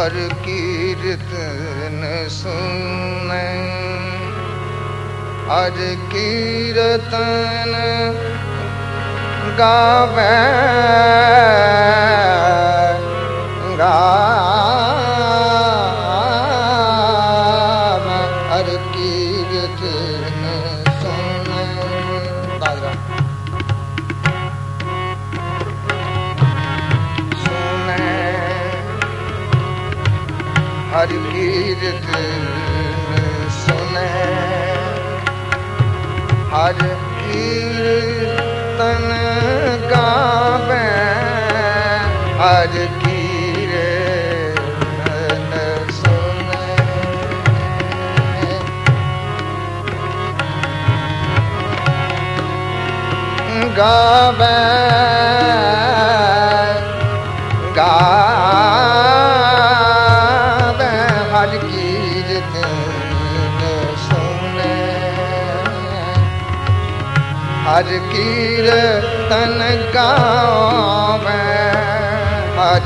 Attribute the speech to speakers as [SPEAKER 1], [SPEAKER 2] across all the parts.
[SPEAKER 1] हर कीर्तन सुनै, हर कीर्तन गावे गावे, हर कीर्तन सुनै। सुनै हर कीर्तन सुनै, हर कीर्तन गावे, हर कीर्तन सुनै। गावे गावे हर कीर्तन सुनै, हर कीर्तन गावे, हर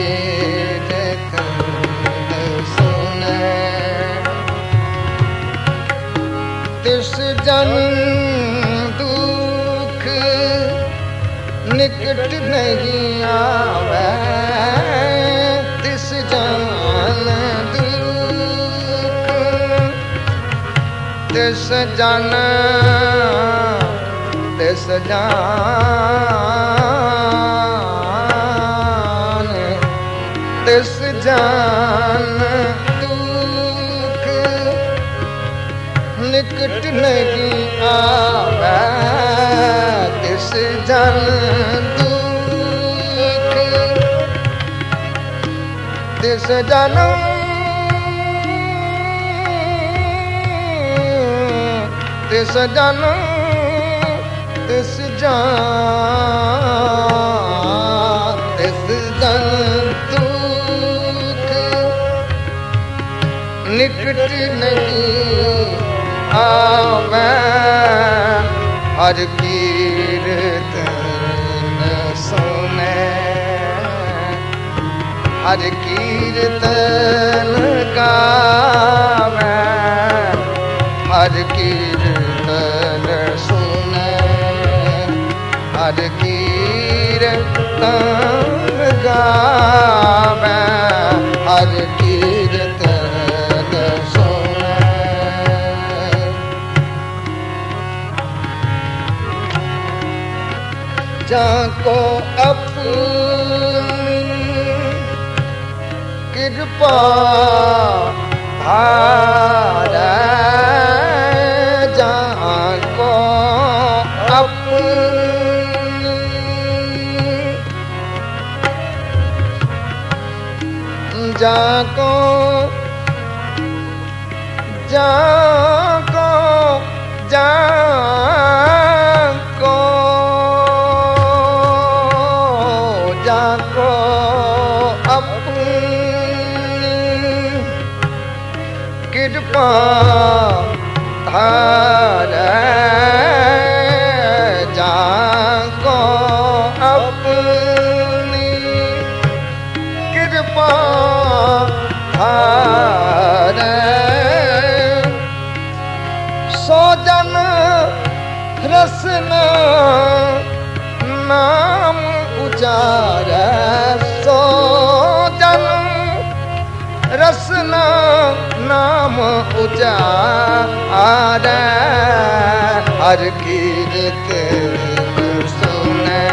[SPEAKER 1] कीर्तन सुनै। तिस जन दुख निकट नहीं आवे, तिस जन दुख, तिस जन तिस जान, तिस जान दुख निकट नहीं आवे, तिस जन दुख, तिस जन तिस जन तिस जान, तिस जन दुख निकट नहीं आवे, हर कीर्तन सुनै, हर कीर्तन गावे, हर कीर्तन सुनै, हर कीर्तन गावे, हर कीर्तन सुनै। जाको अपनी कृपा धारै, जाको अपनी जाको जाको जाको जाको अपनी कृपा धारै, जाको अपनी कृपा धारै। सो जन रसना नाम उचारै, सो जन रसना नाम उचारै, हर कीर्तन सुनै,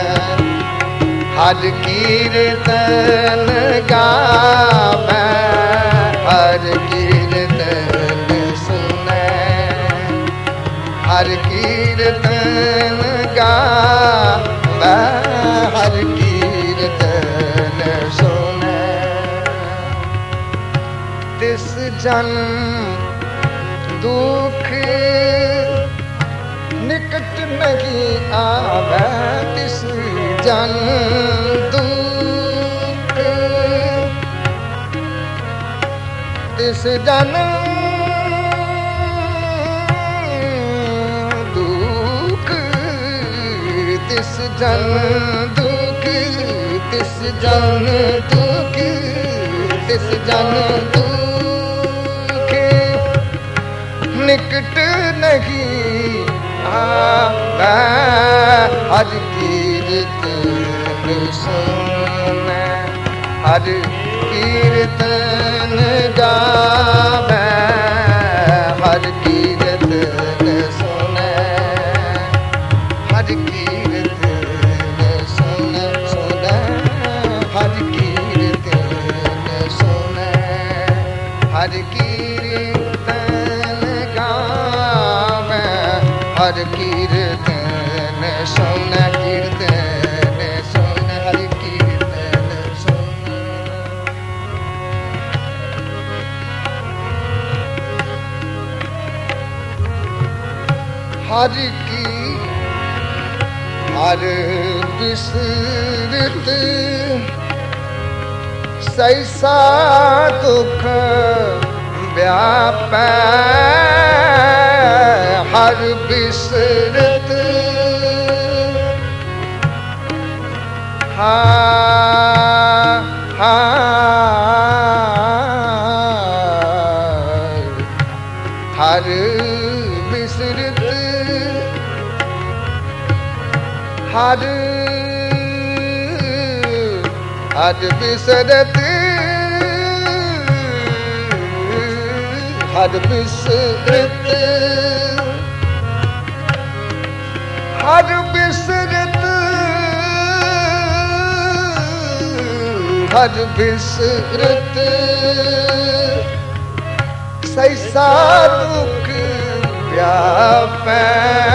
[SPEAKER 1] हर कीर्तन गावे, हर कीर्तन सुनै, हर कीर्तन गावे, हर कीर्तन सुनै। तिस जन दुख निकट नहीं आवे, तिस जन दुख, तिस जन दुख, तिस जन दुख, तिस जन दुख, ਤਿਸ ਜਨ ਦੁਖ ਨਿਕਟ ਨਹੀਂ ਆਵੈ ਹਰਿ ਕੀਰਤਨ ਸੁਣੈ ਹਰਿ ਕੀਰਤਨ ਗਾਵੈ ਹਰਿ ਕੀਰਤਨ ਸੁਣੈ ਹਰਿ ਕੀਰਤਨ ਸੁਣੈ ਸੁਣੈ ਹਰਿ ਕੀਰਤਨ ਸੁਣੈ ਹਰਿ ਕੀਰਤਨ ਗਾਵੈ ਹਰਿ ਕੀਰਤਨ ਸੁਣੈ ਕੀਰਤਨ ਸੁਣੈ ਹਰਿ ਕੀਰਤਨ ਸੁਣੈ ਹਰਿ ਕੀ ਹਰ ਬਿਸਰਤ ਸੈਸਾ ਦੁਖ ਵਿਆਪੈ ਹਰ ਬਿਸਰਤ ਹਾ ਹਾ ਹਰ ਬਿਸਰਤ ਹਰ ਹਰ ਬਿਸਰਤ ਹਰ ਬਿਸਰਤ ਹਰ ਬਿਸਰਤ ਹਰ ਬਿਸਰਤ ਸੈਸਾ ਦੁਖ ਵਿਆਪੈ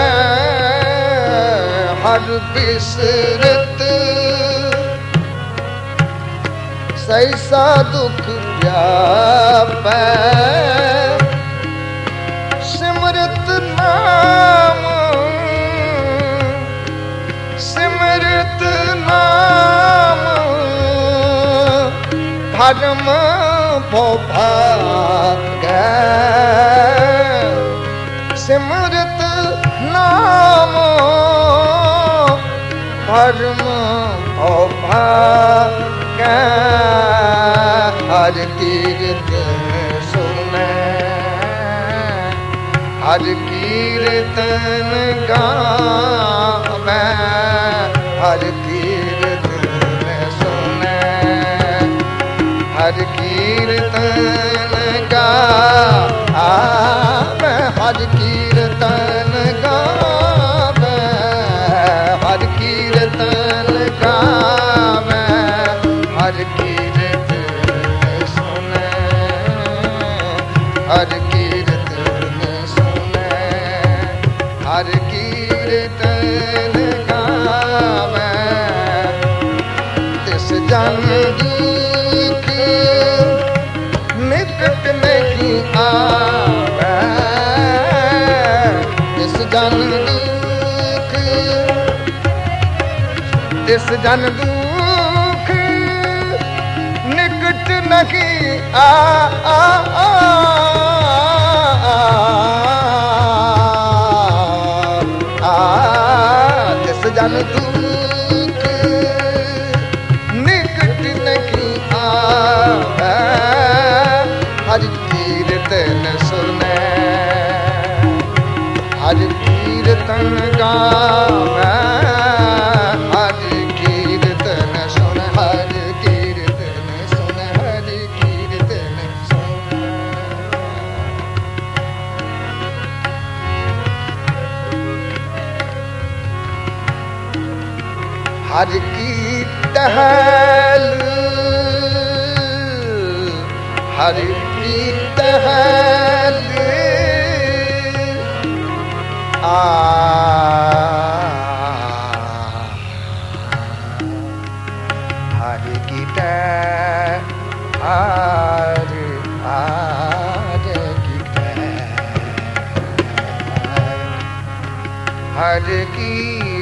[SPEAKER 1] ਹਰ ਬਿਸਰਤ ਸੈਸਾ ਦੁਖ ਵਿਆਪੈ ਸਿਮਰਤ ਨਾਮ ਸਿਮਰਤ ਨਾਮ ਧਰਮ ਭਉ ਭਾਗੈ ਸਿਮਰਤ ਨਾਮ ਧਰਮ ਭਉ ਭਾਗੈ ਹਰਿ ਕੀਰਤਨ ਸੁਣੈ ਹਰਿ ਕੀਰਤਨ ਗਾਵੈ ਹਰਿ ਕੀਰਤਨ ਸੁਣੈ ਹਰਿ ਕੀਰਤਨ ਗਾਵੈ ਹਰਿ ਕੀਰਤਨ ਗਾਵੈ ਹਰਿ ਕੀਰਤਨ ਗਾਵੈ ਹਰਿ ਕੀਰਤਨ ਸੁਣੈ ਹਰਿ ਕੀਰਤਨ ਸੁਣੈ ਹਰਿ ਕੀਰਤਨ ਗਾਵੈ ਤਿਸ ਜਨ ਦੁਖ ਨਿਕਟ ਨਹੀਂ ਆਵੈ ਤਿਸ ਜਨ ਦੁਖ ਤਿਸ ਜਨ ਦੁਖ ਨਿਕਟ ਨਹੀਂ ਤਿਸ ਜਨ ਦੁਖ ਨਿਕਟ ਨਹੀਂ ਆਵੈ ਹਰਿ ਕੀਰਤਨ ਸੁਣੈ ਹਰਿ ਕੀਰਤਨ ਗਾਵੈ ਹਰਿ ਕੀਰਤਨ ਸੁਣੈ ਹਰਿ ਕੀਰਤਨ ਸੁਣੈ ਹਰਿ ਕੀਰਤਨ ਸੁਣੈ ਹਰਿ ਕੀ ਟਹਿਲ ਹਰਿ ਕੀ ਟਹਿਲ ਹਰਿ ਕੀ ਟਹਿਲ हरि की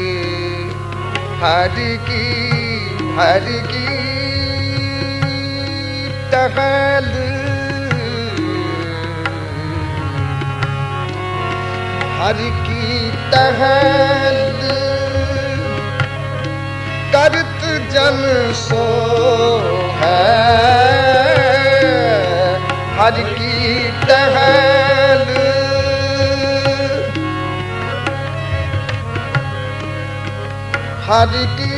[SPEAKER 1] हरि की हरि की टहल हरि की टहल करत जन सो है ਹਰ ਕੀ ਟਹਿਲ ਹਰ ਕੀ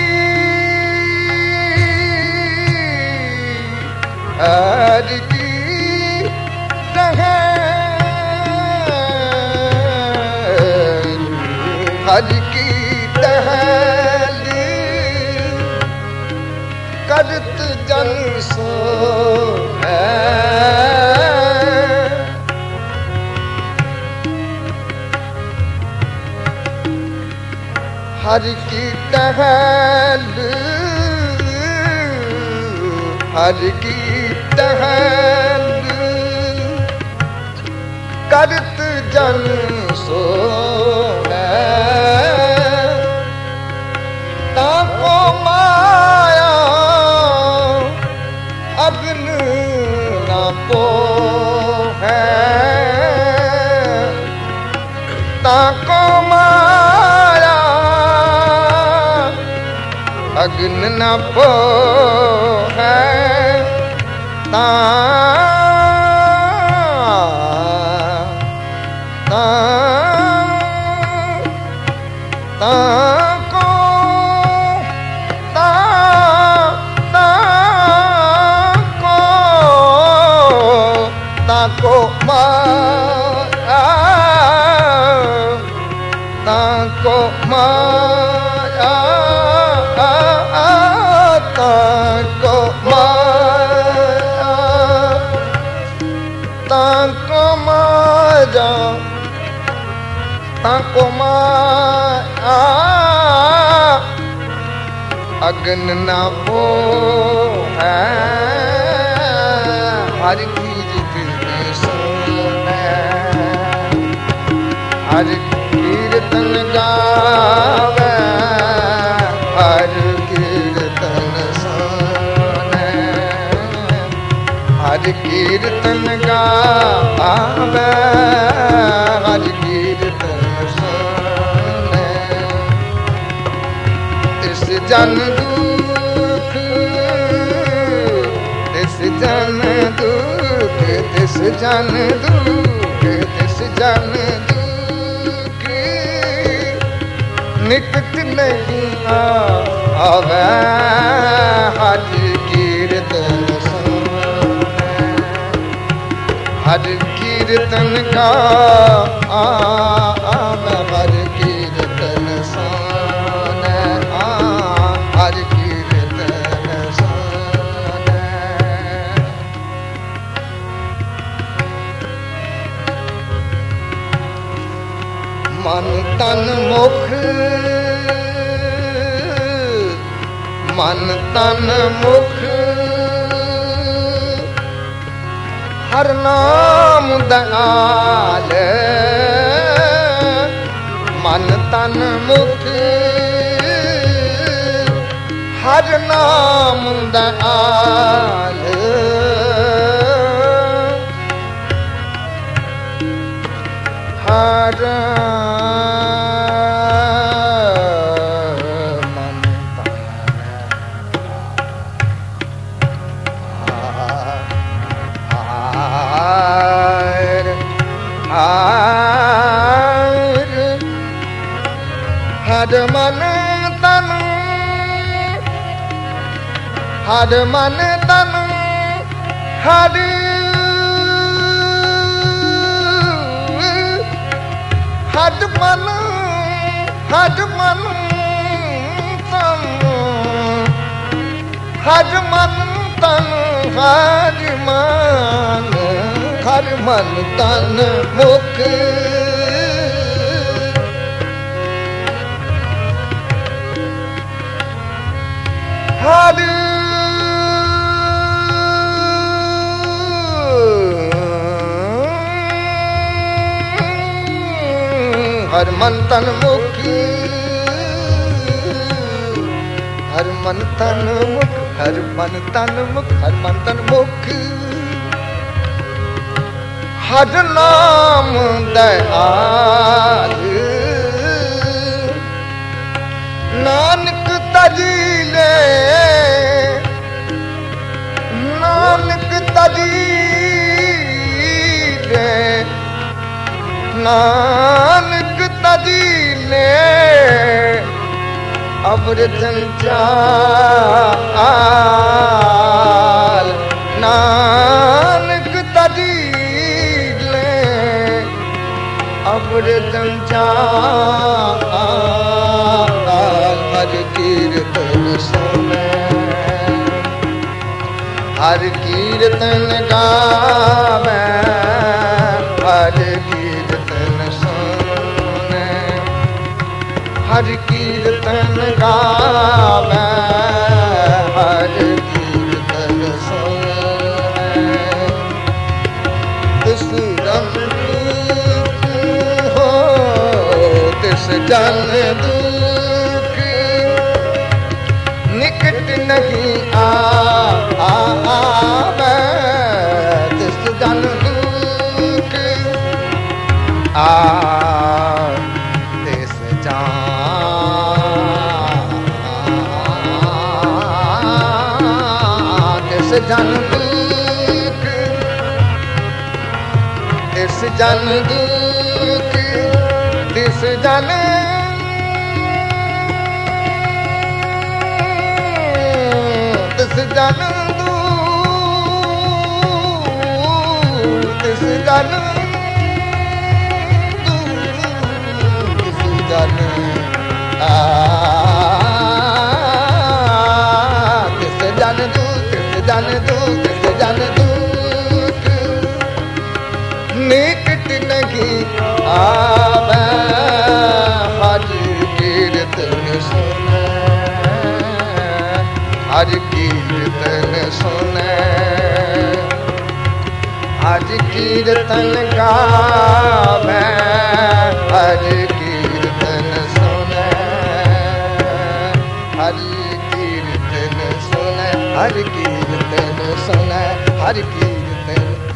[SPEAKER 1] ਹਰ ਕੀ ਟਹਿਲ ਹਰ ਕੀ ਟਹਿਲ ਕਰਤ ਜਨ ਸੋ ਹੈ ਹਰ ਕੀ ਟਹਿਲ ਹਰ ਕੀ ਟਹਿਲ ਕਰਤ ਜਨ ਸੋ ਹੈ ਤਾ ਕੋ ਮਾਇਆ ਅਗਨ ਨਾ ਪੋ ਹੈ ਤਾ ਕੋ ਮਾਇਆ ਅਗਨ ਨਾ ਪੋ ਹੈ ਤਾ को माया ताको माया ताको माया ताको माया ताको माया अगन ना पो है हर की हर कीर्तन गावे हर कीर्तन सुने हर कीर्तन गावे हर कीर्तन सुने तिस जन दुख तिस जन दुख तिस जन दुख तिस जन दुख निकट नहीं आवे हर कीर्तन सुने हर कीर्तन का आवे हर कीर्तन सुने हर कीर्तन सुने मन तन मुख मन तन मुख हर नाम दयाल मन तन मुख हर नाम दयाल हर हर मन तन हर मन तन हर हर मन हर मन तन हर मन तन हर मन तन मुख हर हर मन तन मुख हर मन तन मुख हर मन तन मुख हर मन तन मुख हर नाम दयाल नानक तजी अमृतन चाल नानक तजीले अमृतन चाल हर कीर्तन सुने हर कीर्तन गावे हर कीर्तन सुने हर कीर्तन गावे हर कीर्तन सुने तिस जन दुख हो तिस जन दुख निकट नहीं आवे तिस जन दुख तिस तिस जन दुख तिस जन दुख तिस जन तिस जन तिस जन तिस जन तिस जन तिस जन तिस जन दुख निकट नहीं आवे हर कीर्तन सुने हर कीर्तन सुने हर कीर्तन गावे हर कीर्तन सुने हर कीर्तन सुने हर कीर्तन सुने हर कीर्तन